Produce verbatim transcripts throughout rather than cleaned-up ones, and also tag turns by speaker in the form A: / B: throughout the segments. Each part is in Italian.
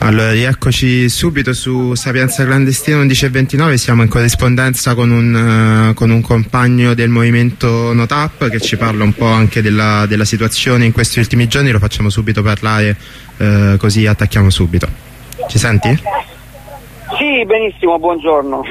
A: Allora, rieccoci subito su Sapienza Clandestina undici e ventinove, siamo in corrispondenza con un, uh, con un compagno del movimento No TAP che ci parla un po' anche della, della situazione in questi ultimi giorni. Lo facciamo subito parlare, uh, così attacchiamo subito. Ci senti?
B: Sì, benissimo, buongiorno.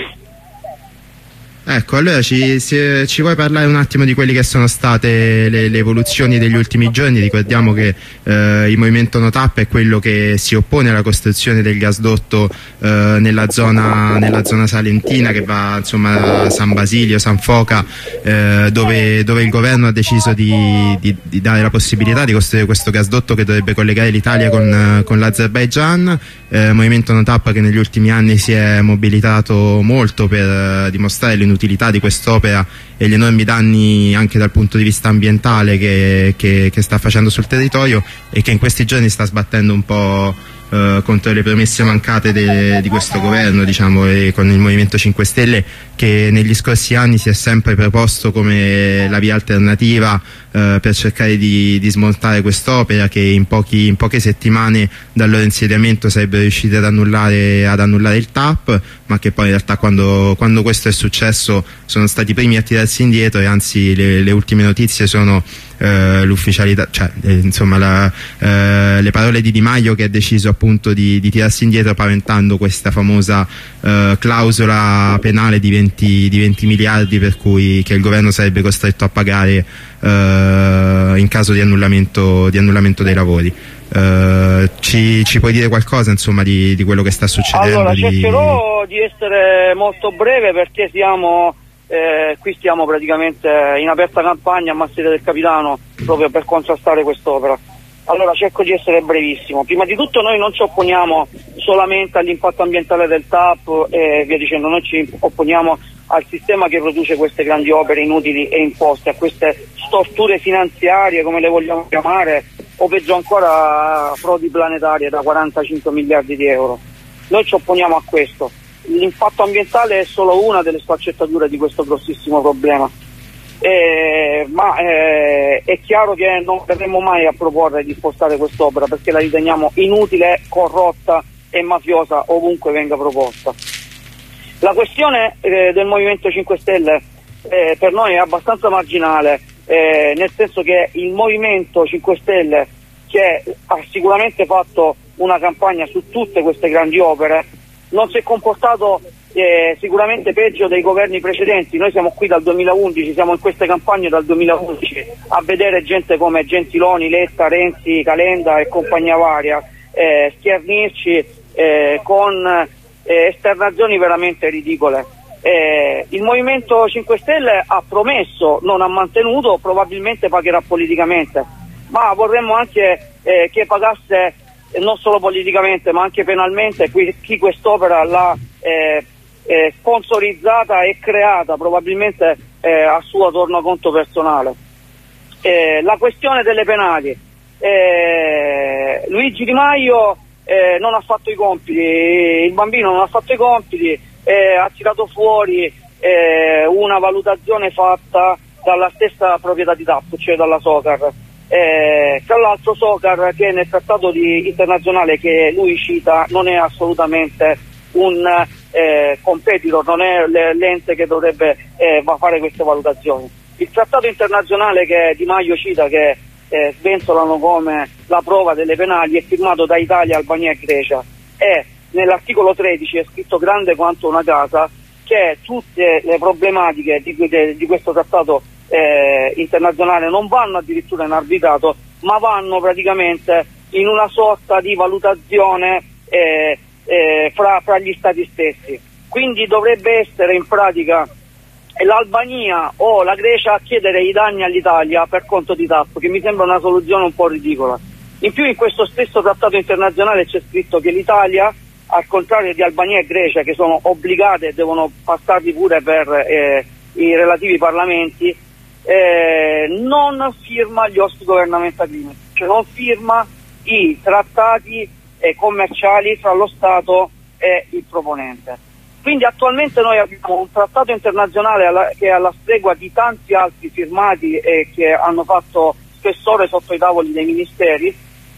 A: Ecco, allora ci, si, ci vuoi parlare un attimo di quelle che sono state le, le evoluzioni degli ultimi giorni? Ricordiamo che eh, il movimento No TAP è quello che si oppone alla costruzione del gasdotto eh, nella, zona, nella zona salentina, che va insomma a San Basilio, San Foca, eh, dove, dove il governo ha deciso di, di, di dare la possibilità di costruire questo gasdotto che dovrebbe collegare l'Italia con, con l'Azerbaigian. Eh, movimento No TAP che negli ultimi anni si è mobilitato molto per eh, dimostrare l'inutilità di quest'opera e gli enormi danni anche dal punto di vista ambientale che, che, che sta facendo sul territorio, e che in questi giorni sta sbattendo un po' eh, contro le promesse mancate de, di questo governo, diciamo, e con il Movimento cinque Stelle, che negli scorsi anni si è sempre proposto come la via alternativa eh, per cercare di, di smontare quest'opera, che in, pochi, in poche settimane dal loro insediamento sarebbe riuscite ad annullare, ad annullare il TAP, ma che poi in realtà quando, quando questo è successo sono stati i primi a tirarsi indietro, e anzi le, le ultime notizie sono eh, l'ufficialità, cioè eh, insomma la, eh, le parole di Di Maio, che ha deciso appunto di, di tirarsi indietro, paventando questa famosa eh, clausola penale di venti, di venti miliardi, per cui che il governo sarebbe costretto a pagare eh, in caso di annullamento, di annullamento dei lavori. Uh, ci, ci puoi dire qualcosa insomma di, di quello che sta succedendo?
B: Allora,
A: di...
B: cercherò di essere molto breve, perché siamo eh, qui stiamo praticamente in aperta campagna a Masseria del Capitano proprio per contrastare quest'opera. Allora cerco di essere brevissimo. Prima di tutto noi non ci opponiamo solamente all'impatto ambientale del TAP e via dicendo, noi ci opponiamo al sistema che produce queste grandi opere inutili e imposte, a queste storture finanziarie, come le vogliamo chiamare, o peggio ancora frodi planetarie da quarantacinque miliardi di euro. Noi ci opponiamo a questo. L'impatto ambientale è solo una delle sfaccettature di questo grossissimo problema, eh, ma eh, è chiaro che non verremo mai a proporre di spostare quest'opera, perché la riteniamo inutile, corrotta e mafiosa ovunque venga proposta. La questione eh, del Movimento cinque Stelle eh, per noi è abbastanza marginale, eh, nel senso che il Movimento cinque Stelle, che ha sicuramente fatto una campagna su tutte queste grandi opere, non si è comportato eh, sicuramente peggio dei governi precedenti. Noi siamo qui dal duemilaundici, siamo in queste campagne dal duemilaundici a vedere gente come Gentiloni, Letta, Renzi, Calenda e compagnia varia eh, schernirci eh, con eh, esternazioni veramente ridicole. Eh, il Movimento cinque Stelle ha promesso, non ha mantenuto, probabilmente pagherà politicamente, ma vorremmo anche eh, che pagasse eh, non solo politicamente ma anche penalmente qui, chi quest'opera l'ha eh, eh, sponsorizzata e creata, probabilmente eh, a suo tornaconto personale. Eh, la questione delle penali, eh, Luigi Di Maio eh, non ha fatto i compiti, il bambino non ha fatto i compiti, eh, ha tirato fuori eh, una valutazione fatta dalla stessa proprietà di TAP, cioè dalla Socar. Eh, tra l'altro Socar, che nel trattato di, internazionale che lui cita, non è assolutamente un eh, competitor, non è l'ente che dovrebbe eh, fare queste valutazioni. Il trattato internazionale che Di Maio cita, che eh, sventolano come la prova delle penali, è firmato da Italia, Albania e Grecia, e nell'articolo tredici è scritto grande quanto una casa che tutte le problematiche di, di, di questo trattato eh, internazionale non vanno addirittura in arbitrato, ma vanno praticamente in una sorta di valutazione eh, eh, fra, fra gli stati stessi. Quindi dovrebbe essere in pratica l'Albania o la Grecia a chiedere i danni all'Italia per conto di TAP, che mi sembra una soluzione un po' ridicola. In più in questo stesso trattato internazionale c'è scritto che l'Italia, al contrario di Albania e Grecia, che sono obbligate e devono passarli pure per eh, i relativi parlamenti, eh, non firma gli ospiti governamentali, cioè non firma i trattati eh, commerciali fra lo Stato e il proponente. Quindi attualmente noi abbiamo un trattato internazionale alla, che è alla stregua di tanti altri firmati e che hanno fatto spessore sotto i tavoli dei ministeri,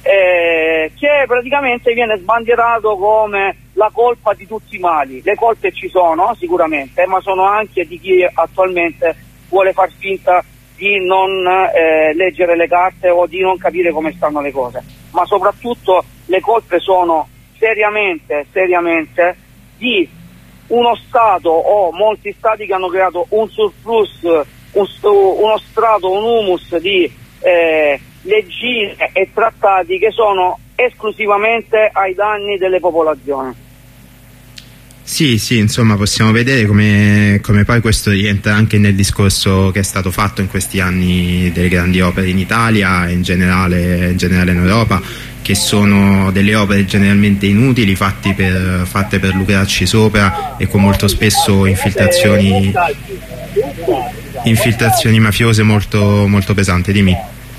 B: eh, che praticamente viene sbandierato come la colpa di tutti i mali. Le colpe ci sono sicuramente, ma sono anche di chi attualmente vuole far finta di non eh, leggere le carte o di non capire come stanno le cose, ma soprattutto le colpe sono seriamente, seriamente di uno Stato o molti Stati che hanno creato un surplus, un, uno strato, un humus di eh, leggine e trattati che sono esclusivamente ai danni delle popolazioni.
A: Sì, sì, insomma possiamo vedere come, come poi questo rientra anche nel discorso che è stato fatto in questi anni delle grandi opere in Italia e in generale, in generale in Europa, che sono delle opere generalmente inutili, fatti per, fatte per lucrarci sopra e con molto spesso infiltrazioni, infiltrazioni mafiose molto, molto pesanti. Dimmi.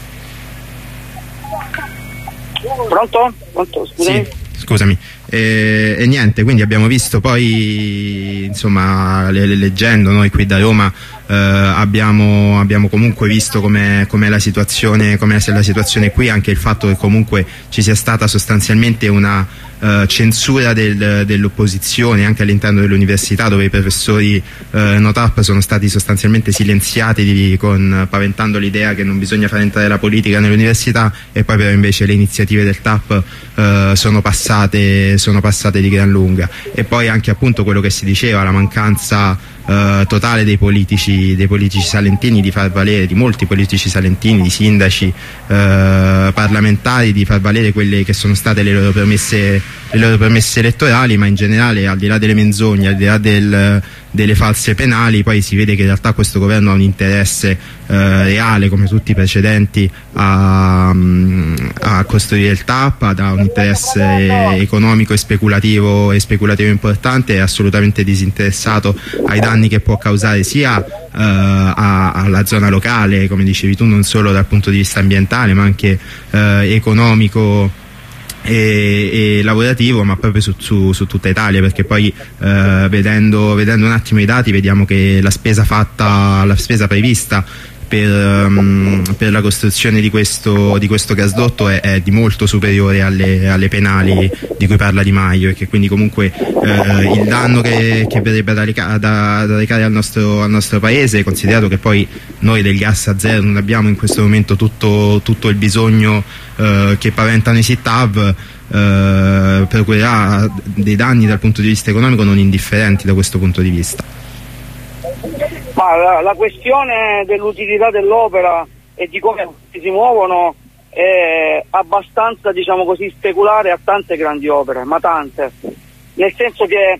B: Pronto? Pronto? Scusami.
A: Sì, scusami. E, e niente, quindi abbiamo visto poi, insomma, le, le, leggendo noi qui da Roma, eh, abbiamo, abbiamo comunque visto com'è com la situazione, com'è la situazione qui, anche il fatto che comunque ci sia stata sostanzialmente una eh, censura del, dell'opposizione anche all'interno dell'università, dove i professori eh, no TAP sono stati sostanzialmente silenziati di, con, paventando l'idea che non bisogna far entrare la politica nell'università, e poi però invece le iniziative del TAP eh, sono passate sono passate di gran lunga. E poi anche appunto quello che si diceva, la mancanza eh, totale dei politici, dei politici salentini di far valere, di molti politici salentini, di sindaci, eh, parlamentari, di far valere quelle che sono state le loro promesse, le loro promesse elettorali, ma in generale, al di là delle menzogne, al di là del, delle false penali, poi si vede che in realtà questo governo ha un interesse eh, reale, come tutti i precedenti, a, a costruire il TAP, ha un interesse economico e speculativo, e speculativo importante, è assolutamente disinteressato ai danni che può causare sia uh, a, alla zona locale, come dicevi tu, non solo dal punto di vista ambientale ma anche uh, economico e, e lavorativo, ma proprio su, su, su tutta Italia, perché poi uh, vedendo, vedendo un attimo i dati vediamo che la spesa fatta, la spesa prevista Per, um, per la costruzione di questo, di questo gasdotto è, è di molto superiore alle, alle penali di cui parla Di Maio, e che quindi comunque eh, il danno che, che verrebbe da, da, da recare al nostro, al nostro paese, considerato che poi noi del gas a zero non abbiamo in questo momento tutto, tutto il bisogno eh, che paventano i SITAV, eh, procurerà dei danni dal punto di vista economico non indifferenti da questo punto di vista.
B: Ma la, la questione dell'utilità dell'opera e di come si muovono è abbastanza, diciamo così, speculare a tante grandi opere, ma tante, nel senso che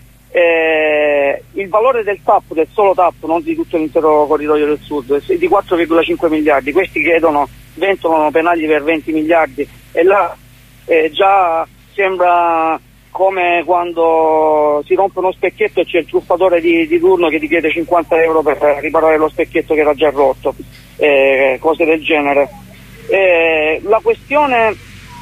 B: eh, il valore del TAP, del solo TAP, non di tutto l'intero corridoio del sud, è di quattro virgola cinque miliardi, questi chiedono, ventono penali per venti miliardi, e là eh, già sembra come quando si rompe uno specchietto e c'è il truffatore di, di turno che ti chiede cinquanta euro per riparare lo specchietto che era già rotto, eh, cose del genere. Eh, la questione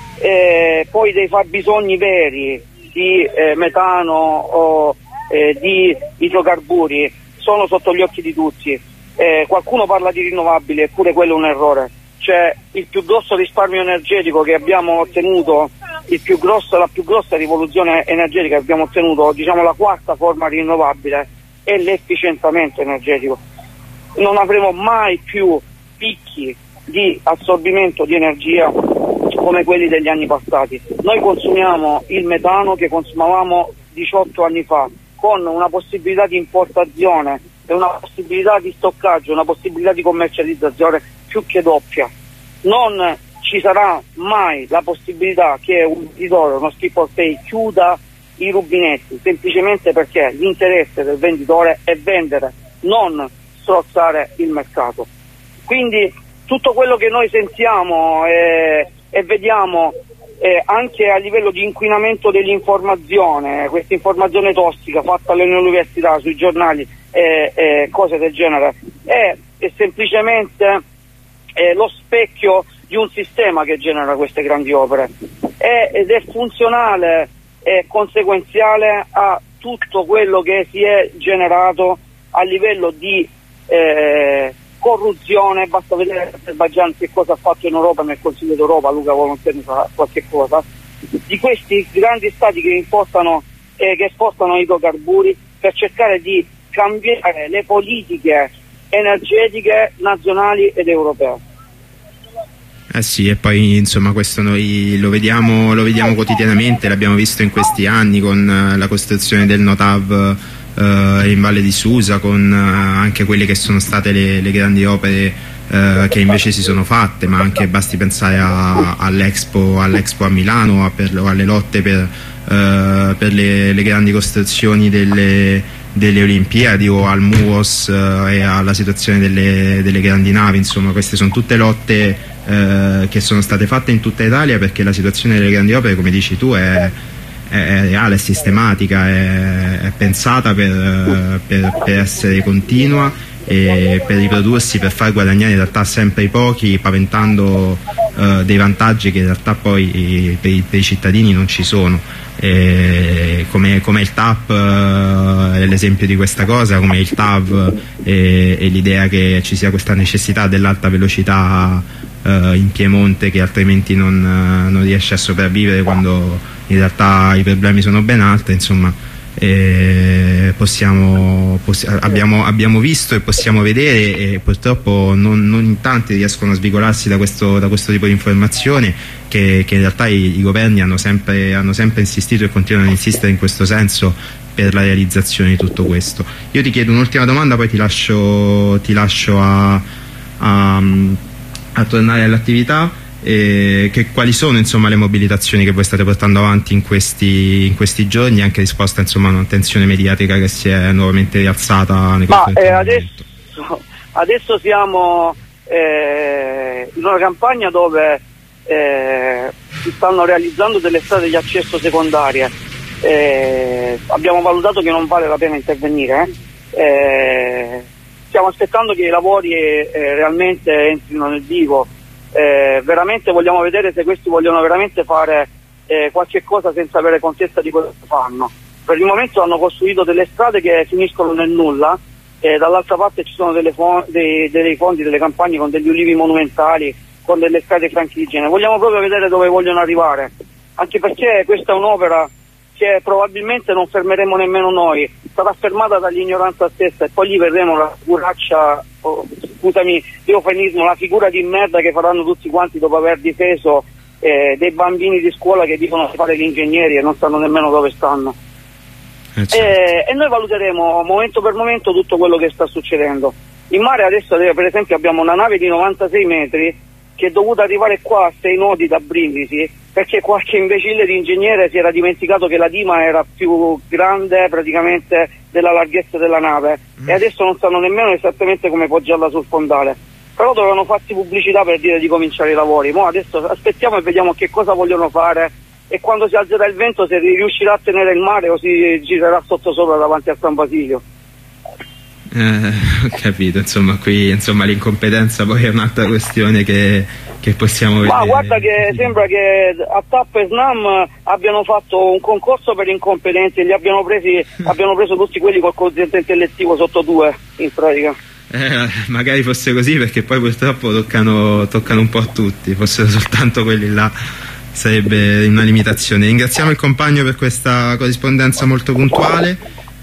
B: eh, poi dei fabbisogni veri di eh, metano o eh, di idrocarburi sono sotto gli occhi di tutti. Eh, qualcuno parla di rinnovabili, eppure quello è un errore. Cioè, il più grosso risparmio energetico che abbiamo ottenuto, il più grosso, la più grossa rivoluzione energetica che abbiamo ottenuto, diciamo la quarta forma rinnovabile, è l'efficientamento energetico. Non avremo mai più picchi di assorbimento di energia come quelli degli anni passati. Noi consumiamo il metano che consumavamo diciotto anni fa, con una possibilità di importazione e una possibilità di stoccaggio, una possibilità di commercializzazione più che doppia. Non ci sarà mai la possibilità che un venditore, uno skip or pay, chiuda i rubinetti, semplicemente perché l'interesse del venditore è vendere, non strozzare il mercato. Quindi tutto quello che noi sentiamo e, e vediamo eh, anche a livello di inquinamento dell'informazione, questa informazione tossica fatta alle università, sui giornali e eh, eh, cose del genere, è, è semplicemente eh, lo specchio di un sistema che genera queste grandi opere, è, ed è funzionale e conseguenziale a tutto quello che si è generato a livello di eh, corruzione, basta vedere l'Azerbaigian che cosa ha fatto in Europa nel Consiglio d'Europa, Luca Volonteni fa qualche cosa, di questi grandi stati che importano e eh, che esportano idrocarburi per cercare di cambiare le politiche energetiche nazionali ed europee.
A: Eh sì, e poi insomma questo noi lo vediamo, lo vediamo quotidianamente, l'abbiamo visto in questi anni con uh, la costruzione del Notav uh, in Valle di Susa, con uh, anche quelle che sono state le, le grandi opere uh, che invece si sono fatte, ma anche basti pensare all'Expo all'Expo a Milano, a per, alle lotte per, uh, per le, le grandi costruzioni delle, delle Olimpiadi, o al MUOS uh, e alla situazione delle, delle grandi navi. Insomma, queste sono tutte lotte Eh, che sono state fatte in tutta Italia, perché la situazione delle grandi opere, come dici tu, è, è, è reale, è sistematica, è, è pensata per, per, per essere continua e per riprodursi, per far guadagnare in realtà sempre i pochi, paventando eh, dei vantaggi che in realtà poi per i, per i cittadini non ci sono. E come, come il T A P è l'esempio di questa cosa, come il T A V e, e l'idea che ci sia questa necessità dell'alta velocità Uh, in Piemonte, che altrimenti non, uh, non riesce a sopravvivere, quando in realtà i problemi sono ben altri. Insomma, eh, possiamo, possi abbiamo, abbiamo visto e possiamo vedere, e purtroppo non, non in tanti riescono a svicolarsi da questo, da questo tipo di informazione, che, che in realtà i, i governi hanno sempre, hanno sempre insistito e continuano a insistere in questo senso per la realizzazione di tutto questo. Io ti chiedo un'ultima domanda, poi ti lascio, ti lascio a, a a tornare all'attività. Eh, che, quali sono insomma le mobilitazioni che voi state portando avanti in questi, in questi giorni, anche risposta insomma a una tensione mediatica che si è nuovamente rialzata nei confronti
B: eh, adesso, adesso siamo eh, in una campagna dove eh, si stanno realizzando delle strade di accesso secondarie. Eh, abbiamo valutato che non vale la pena intervenire, eh, stiamo aspettando che i lavori eh, realmente entrino nel vivo, eh, veramente vogliamo vedere se questi vogliono veramente fare eh, qualche cosa senza avere contezza di quello che fanno. Per il momento hanno costruito delle strade che finiscono nel nulla, e dall'altra parte ci sono delle fo dei, dei fondi, delle campagne con degli ulivi monumentali, con delle strade franchigene. Vogliamo proprio vedere dove vogliono arrivare, anche perché questa è un'opera che probabilmente non fermeremo nemmeno noi, sarà fermata dall'ignoranza stessa, e poi gli vedremo la figuraccia, oh, scusami l'eufemismo, la figura di merda che faranno tutti quanti dopo aver difeso eh, dei bambini di scuola che dicono di fare gli ingegneri e non sanno nemmeno dove stanno. Eh, certo. e, e noi valuteremo momento per momento tutto quello che sta succedendo. In mare adesso per esempio abbiamo una nave di novantasei metri che è dovuta arrivare qua a sei nodi da Brindisi, perché qualche imbecille di ingegnere si era dimenticato che la dima era più grande praticamente della larghezza della nave, mm. e adesso non sanno nemmeno esattamente come poggiarla sul fondale, però dovevano farsi pubblicità per dire di cominciare i lavori. Mo adesso aspettiamo e vediamo che cosa vogliono fare, e quando si alzerà il vento se riuscirà a tenere il mare o si girerà sotto sopra davanti a San Basilio.
A: Eh, ho capito, insomma qui insomma l'incompetenza poi è un'altra questione che, che possiamo vedere. Ma
B: guarda che sembra che a T A P e SNAM abbiano fatto un concorso per incompetenti e li abbiano presi, abbiano preso tutti quelli col quoziente intellettivo sotto due in pratica.
A: Eh, magari fosse così, perché poi purtroppo toccano, toccano un po' a tutti, fossero soltanto quelli là sarebbe una limitazione. Ringraziamo il compagno per questa corrispondenza molto puntuale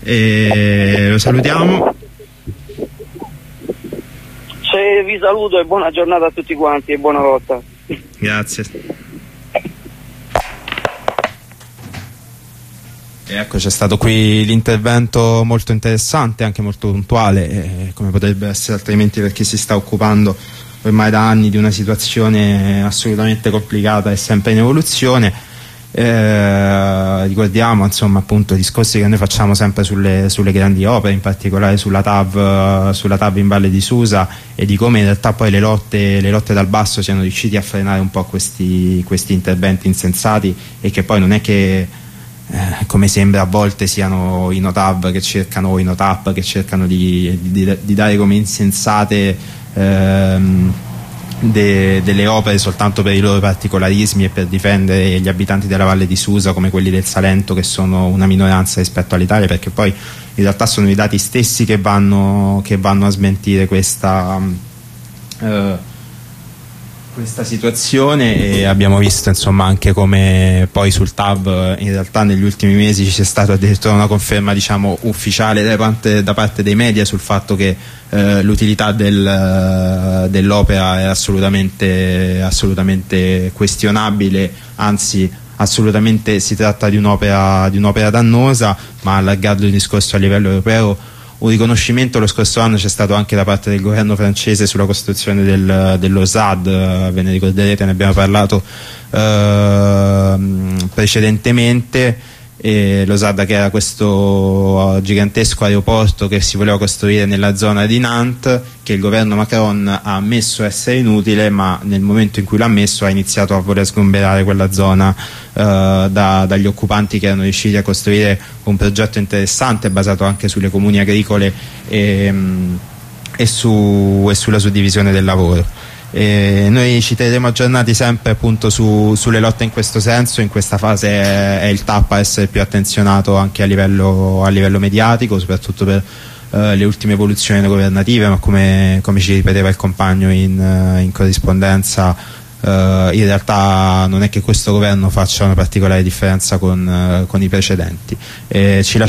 A: e lo salutiamo.
B: Se vi saluto e buona giornata a tutti quanti e buona lotta.
A: Grazie. E ecco, c'è stato qui l'intervento molto interessante, anche molto puntuale, eh, come potrebbe essere altrimenti per chi si sta occupando ormai da anni di una situazione assolutamente complicata e sempre in evoluzione. Eh, ricordiamo insomma appunto i discorsi che noi facciamo sempre sulle, sulle grandi opere, in particolare sulla T A V, sulla T A V in Valle di Susa, e di come in realtà poi le lotte, le lotte dal basso siano riusciti a frenare un po' questi, questi interventi insensati, e che poi non è che eh, come sembra a volte siano i Notav che cercano, o i Notap che cercano di, di, di dare come insensate ehm, De, delle opere soltanto per i loro particolarismi e per difendere gli abitanti della Valle di Susa, come quelli del Salento, che sono una minoranza rispetto all'Italia, perché poi in realtà sono i dati stessi che vanno, che vanno a smentire questa,
C: eh, questa situazione, e abbiamo visto insomma anche come poi sul T A V in realtà negli ultimi mesi ci sia stata addirittura una conferma, diciamo, ufficiale da parte, da parte dei media sul fatto che eh, l'utilità del, dell'opera è assolutamente, assolutamente questionabile, anzi assolutamente si tratta di un'opera di un'opera dannosa. Ma allargando il discorso a livello europeo, un riconoscimento lo scorso anno c'è stato anche da parte del governo francese sulla costruzione del, dello S A D, ve ne ricorderete, ne abbiamo parlato eh, precedentemente. E lo S A D, che era questo gigantesco aeroporto che si voleva costruire nella zona di Nantes, che il governo Macron ha ammesso essere inutile, ma nel momento in cui l'ha ammesso ha iniziato a voler sgomberare quella zona eh, da, dagli occupanti, che erano riusciti a costruire un progetto interessante basato anche sulle comuni agricole e, e, su, e sulla suddivisione del lavoro. E noi ci terremo aggiornati sempre appunto su, sulle lotte in questo senso. In questa fase è, è il T A P a essere più attenzionato anche a livello, a livello mediatico, soprattutto per uh, le ultime evoluzioni governative, ma come, come ci ripeteva il compagno in, uh, in corrispondenza, uh, in realtà non è che questo governo faccia una particolare differenza con, uh, con i precedenti. E ci